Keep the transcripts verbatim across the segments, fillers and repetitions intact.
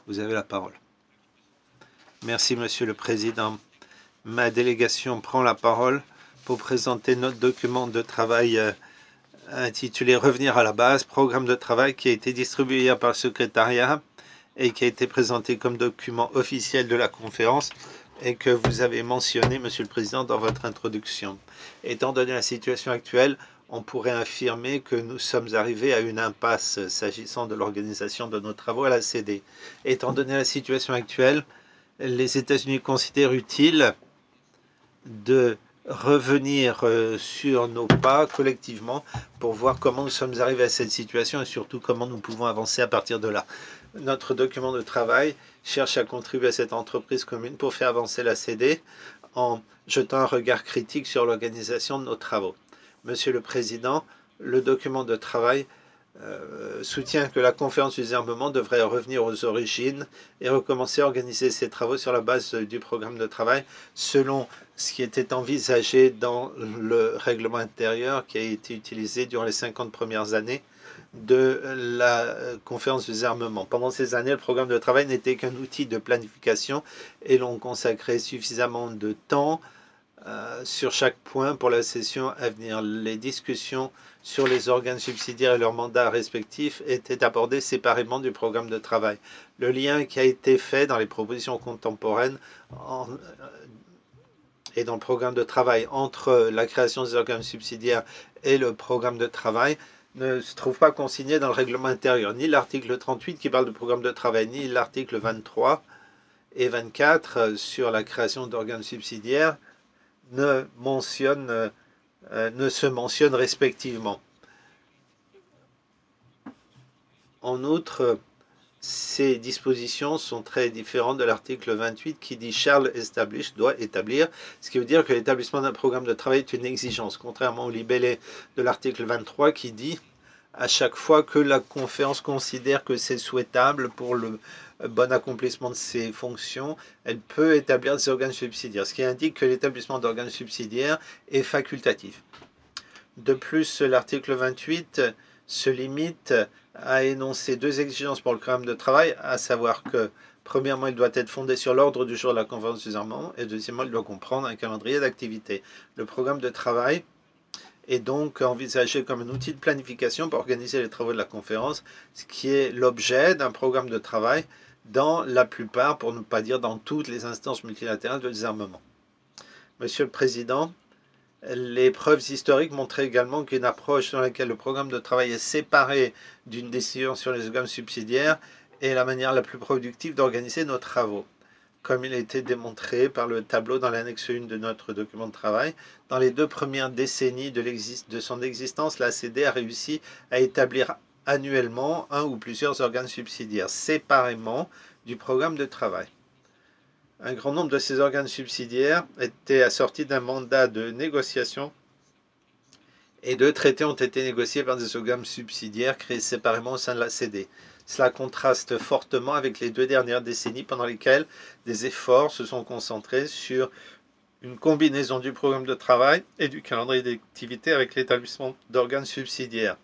Vous avez la parole. Merci, Monsieur le Président. Ma délégation prend la parole pour présenter notre document de travail euh, intitulé Revenir à la base, programme de travail qui a été distribué hier par le secrétariat et qui a été présenté comme document officiel de la conférence et que vous avez mentionné, Monsieur le Président, dans votre introduction. Étant donné la situation actuelle, on pourrait affirmer que nous sommes arrivés à une impasse s'agissant de l'organisation de nos travaux à la C D. Étant donné la situation actuelle, les États-Unis considèrent utile de revenir sur nos pas collectivement pour voir comment nous sommes arrivés à cette situation et surtout comment nous pouvons avancer à partir de là. Notre document de travail cherche à contribuer à cette entreprise commune pour faire avancer la C D en jetant un regard critique sur l'organisation de nos travaux. Monsieur le Président, le document de travail Euh, soutient que la conférence du désarmement devrait revenir aux origines et recommencer à organiser ses travaux sur la base du programme de travail selon ce qui était envisagé dans le règlement intérieur qui a été utilisé durant les cinquante premières années de la conférence du désarmement. Pendant ces années, le programme de travail n'était qu'un outil de planification et l'on consacrait suffisamment de temps Euh, sur chaque point pour la session à venir. Les discussions sur les organes subsidiaires et leurs mandats respectifs étaient abordées séparément du programme de travail. Le lien qui a été fait dans les propositions contemporaines en, euh, et dans le programme de travail entre la création des organes subsidiaires et le programme de travail ne se trouve pas consigné dans le règlement intérieur, ni l'article trente-huit qui parle du programme de travail, ni l'article vingt-trois et vingt-quatre sur la création d'organes subsidiaires ne, mentionne, euh, ne se mentionnent respectivement. En outre, ces dispositions sont très différentes de l'article vingt-huit qui dit « Charles establish » doit établir, ce qui veut dire que l'établissement d'un programme de travail est une exigence, contrairement au libellé de l'article vingt-trois qui dit à chaque fois que la conférence considère que c'est souhaitable pour le bon accomplissement de ses fonctions, elle peut établir des organes subsidiaires, ce qui indique que l'établissement d'organes subsidiaires est facultatif. De plus, l'article vingt-huit se limite à énoncer deux exigences pour le programme de travail, à savoir que, premièrement, il doit être fondé sur l'ordre du jour de la conférence du désarmement, et deuxièmement, il doit comprendre un calendrier d'activité. Le programme de travail est donc envisagé comme un outil de planification pour organiser les travaux de la conférence, ce qui est l'objet d'un programme de travail dans la plupart, pour ne pas dire dans toutes les instances multilatérales de désarmement. Monsieur le Président, les preuves historiques montrent également qu'une approche dans laquelle le programme de travail est séparé d'une décision sur les organes subsidiaires est la manière la plus productive d'organiser nos travaux. Comme il a été démontré par le tableau dans l'annexe un de notre document de travail, dans les deux premières décennies de, de son existence, la C D a réussi à établir annuellement un ou plusieurs organes subsidiaires séparément du programme de travail. Un grand nombre de ces organes subsidiaires étaient assortis d'un mandat de négociation et deux traités ont été négociés par des organes subsidiaires créés séparément au sein de la C D. Cela contraste fortement avec les deux dernières décennies pendant lesquelles des efforts se sont concentrés sur une combinaison du programme de travail et du calendrier d'activité avec l'établissement d'organes subsidiaires.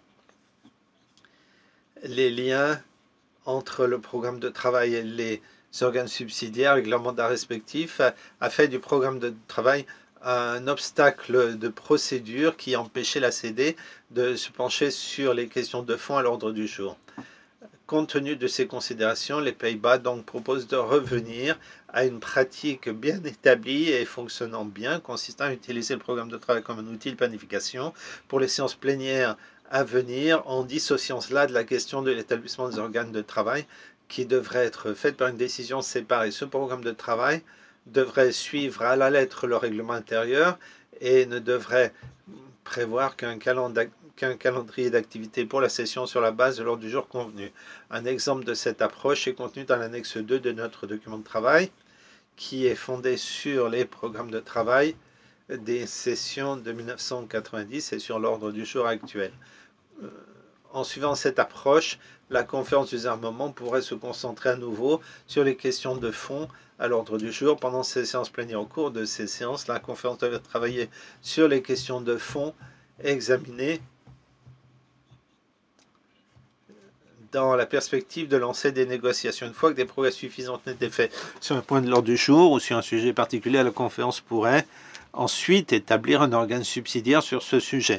Les liens entre le programme de travail et les organes subsidiaires avec leurs mandats respectifs a fait du programme de travail un obstacle de procédure qui empêchait la C D de se pencher sur les questions de fond à l'ordre du jour. Compte tenu de ces considérations, les Pays-Bas donc proposent de revenir à une pratique bien établie et fonctionnant bien, consistant à utiliser le programme de travail comme un outil de planification pour les séances plénières à venir, en dissociant cela de la question de l'établissement des organes de travail qui devrait être faite par une décision séparée. Ce programme de travail devrait suivre à la lettre le règlement intérieur et ne devrait prévoir qu'un calendrier qu'un calendrier d'activité pour la session sur la base de l'ordre du jour convenu. Un exemple de cette approche est contenu dans l'annexe deux de notre document de travail, qui est fondé sur les programmes de travail des sessions de mille neuf cent quatre-vingt-dix et sur l'ordre du jour actuel. En suivant cette approche, la conférence du désarmement pourrait se concentrer à nouveau sur les questions de fond à l'ordre du jour. Pendant ces séances plénières, au cours de ces séances, la conférence devait travailler sur les questions de fond examinées dans la perspective de lancer des négociations. Une fois que des progrès suffisants ont été faits sur un point de l'ordre du jour ou sur un sujet particulier, la conférence pourrait ensuite établir un organe subsidiaire sur ce sujet,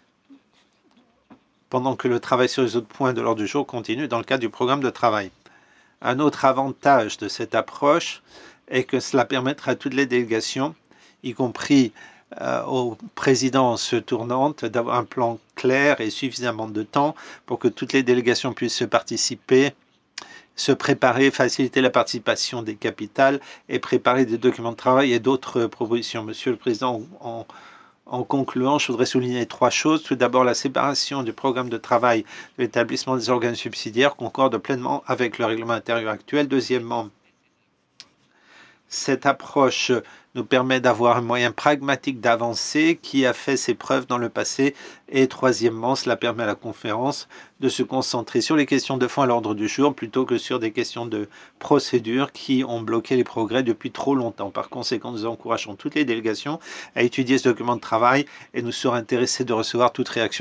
pendant que le travail sur les autres points de l'ordre du jour continue dans le cadre du programme de travail. Un autre avantage de cette approche est que cela permettra à toutes les délégations, y compris euh, aux présidences tournantes, d'avoir un plan clair et suffisamment de temps pour que toutes les délégations puissent se participer, se préparer, faciliter la participation des capitales et préparer des documents de travail et d'autres propositions. Monsieur le Président, en, en concluant, je voudrais souligner trois choses. Tout d'abord, la séparation du programme de travail de l'établissement des organes subsidiaires concorde pleinement avec le règlement intérieur actuel. Deuxièmement, cette approche nous permet d'avoir un moyen pragmatique d'avancer qui a fait ses preuves dans le passé. Et troisièmement, cela permet à la conférence de se concentrer sur les questions de fond à l'ordre du jour plutôt que sur des questions de procédure qui ont bloqué les progrès depuis trop longtemps. Par conséquent, nous encourageons toutes les délégations à étudier ce document de travail et nous serons intéressés de recevoir toute réaction